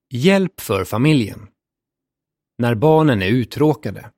Hjälp för familjen. När barnen är uttråkade.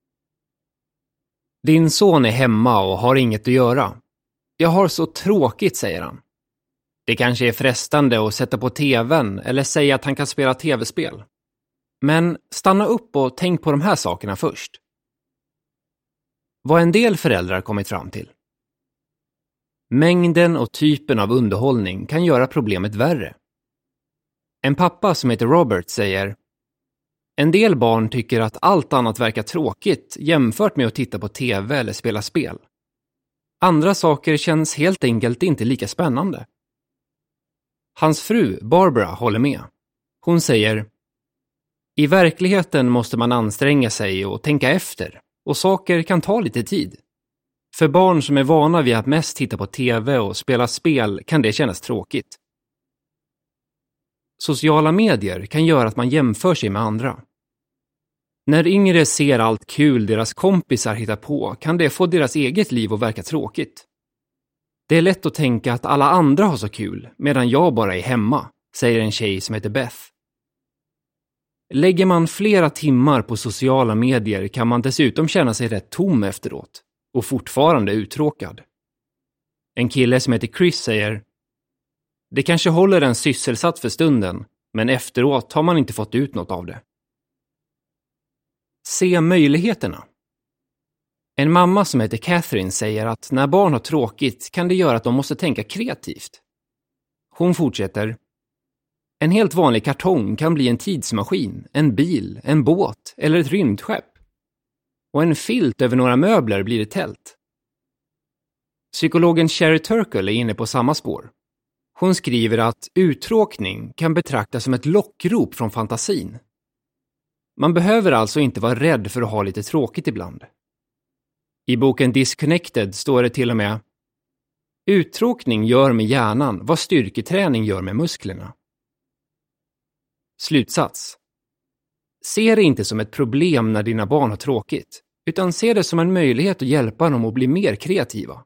Din son är hemma och har inget att göra. Jag har så tråkigt, säger han. Det kanske är frestande att sätta på tvn eller säga att han kan spela tv-spel. Men stanna upp och tänk på de här sakerna först. Vad en del föräldrar kommit fram till. Mängden och typen av underhållning kan göra problemet värre. En pappa som heter Robert säger: en del barn tycker att allt annat verkar tråkigt jämfört med att titta på tv eller spela spel. Andra saker känns helt enkelt inte lika spännande. Hans fru, Barbara, håller med. Hon säger: i verkligheten måste man anstränga sig och tänka efter, och saker kan ta lite tid. För barn som är vana vid att mest titta på tv och spela spel kan det kännas tråkigt. Sociala medier kan göra att man jämför sig med andra. När yngre ser allt kul deras kompisar hittar på kan det få deras eget liv att verka tråkigt. Det är lätt att tänka att alla andra har så kul medan jag bara är hemma, säger en tjej som heter Beth. Lägger man flera timmar på sociala medier kan man dessutom känna sig rätt tom efteråt och fortfarande uttråkad. En kille som heter Chris säger: det kanske håller en sysselsatt för stunden, men efteråt har man inte fått ut något av det. Se möjligheterna. En mamma som heter Catherine säger att när barn har tråkigt kan det göra att de måste tänka kreativt. Hon fortsätter: en helt vanlig kartong kan bli en tidsmaskin, en bil, en båt eller ett rymdskepp. Och en filt över några möbler blir ett tält. Psykologen Sherry Turkle är inne på samma spår. Hon skriver att uttråkning kan betraktas som ett lockrop från fantasin. Man behöver alltså inte vara rädd för att ha lite tråkigt ibland. I boken Disconnected står det till och med: uttråkning gör med hjärnan vad styrketräning gör med musklerna. Slutsats. Se det inte som ett problem när dina barn har tråkigt, utan se det som en möjlighet att hjälpa dem att bli mer kreativa.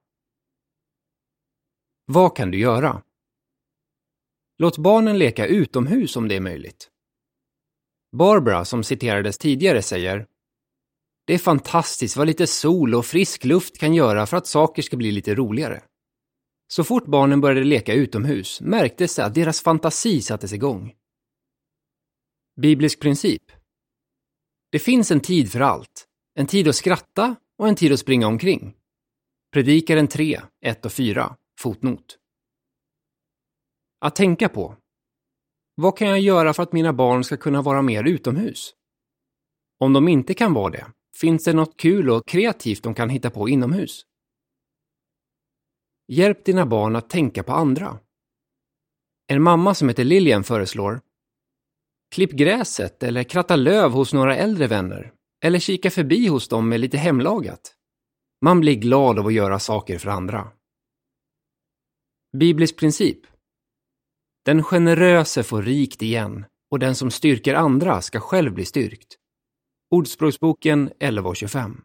Vad kan du göra? Låt barnen leka utomhus om det är möjligt. Barbara, som citerades tidigare, säger: det är fantastiskt vad lite sol och frisk luft kan göra för att saker ska bli lite roligare. Så fort barnen började leka utomhus märktes det att deras fantasi sattes igång. Biblisk princip. Det finns en tid för allt. En tid att skratta och en tid att springa omkring. Predikaren 3, 1 och 4, fotnot. Att tänka på. Vad kan jag göra för att mina barn ska kunna vara mer utomhus? Om de inte kan vara det, finns det något kul och kreativt de kan hitta på inomhus? Hjälp dina barn att tänka på andra. En mamma som heter Lilian föreslår: klipp gräset eller kratta löv hos några äldre vänner. Eller kika förbi hos dem med lite hemlagat. Man blir glad av att göra saker för andra. Biblisk princip. Den generöse får rikt igen, och den som styrker andra ska själv bli styrkt. Ordspråksboken 11:25.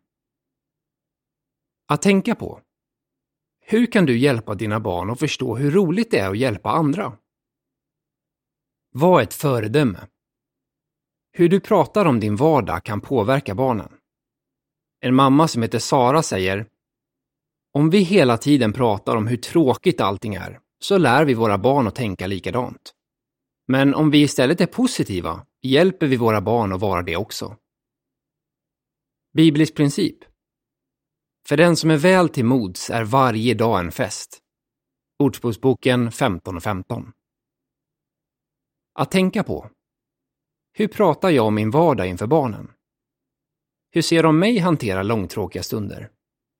Att tänka på. Hur kan du hjälpa dina barn att förstå hur roligt det är att hjälpa andra? Var ett föredöme. Hur du pratar om din vardag kan påverka barnen. En mamma som heter Sara säger: om vi hela tiden pratar om hur tråkigt allting är, så lär vi våra barn att tänka likadant. Men om vi istället är positiva, hjälper vi våra barn att vara det också. Biblisk princip. För den som är väl till mods är varje dag en fest. Ordspråksboken 15:15. Att tänka på. Hur pratar jag om min vardag inför barnen? Hur ser de mig hantera långtråkiga stunder?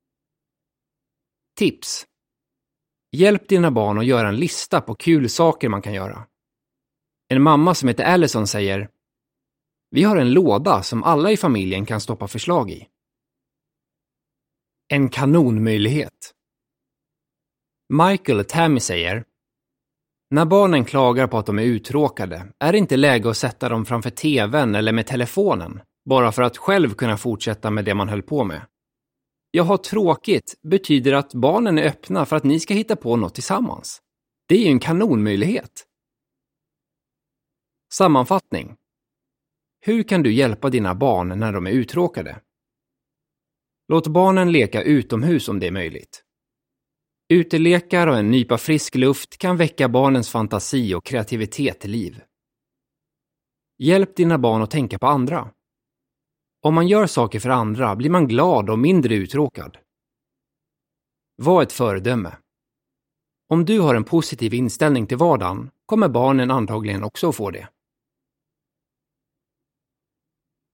Tips. Hjälp dina barn att göra en lista på kul saker man kan göra. En mamma som heter Allison säger: vi har en låda som alla i familjen kan stoppa förslag i. En kanonmöjlighet. Michael och Tammy säger: när barnen klagar på att de är uttråkade är det inte läge att sätta dem framför tvn eller med telefonen, bara för att själv kunna fortsätta med det man höll på med. Jag har tråkigt betyder att barnen är öppna för att ni ska hitta på något tillsammans. Det är ju en kanonmöjlighet. Sammanfattning. Hur kan du hjälpa dina barn när de är uttråkade? Låt barnen leka utomhus om det är möjligt. Utelekar och en nypa frisk luft kan väcka barnens fantasi och kreativitet till liv. Hjälp dina barn att tänka på andra. Om man gör saker för andra blir man glad och mindre uttråkad. Var ett föredöme. Om du har en positiv inställning till vardagen kommer barnen antagligen också få det.